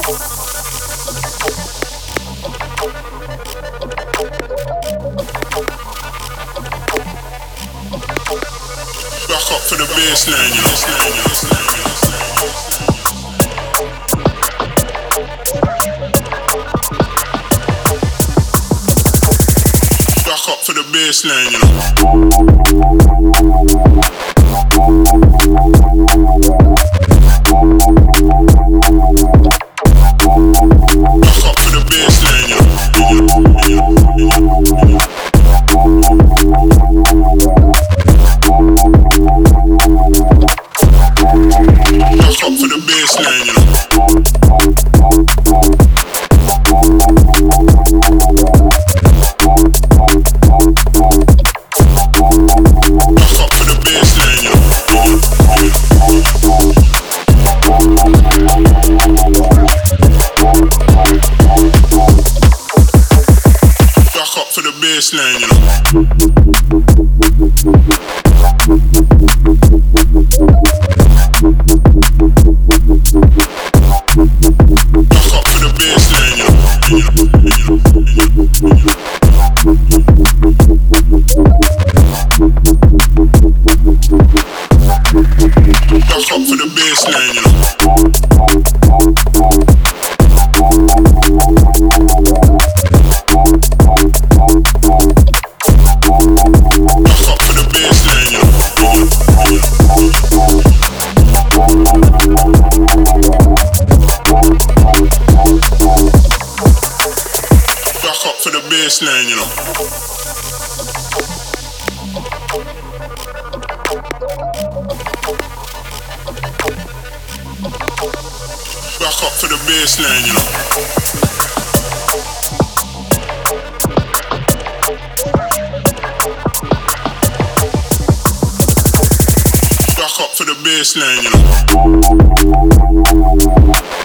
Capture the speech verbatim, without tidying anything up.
Back up for the baseline, you know. Back up for the baseline, you Back up for the baseline, you Back up for the baseline, you know. Back up for the baseline, you know. Back up for the baseline, you know. Back up for the baseline, you know. Back up for the baseline, you know. Back up for the baseline, you know. Back up for the baseline, you know. Back up for the baseline, you know.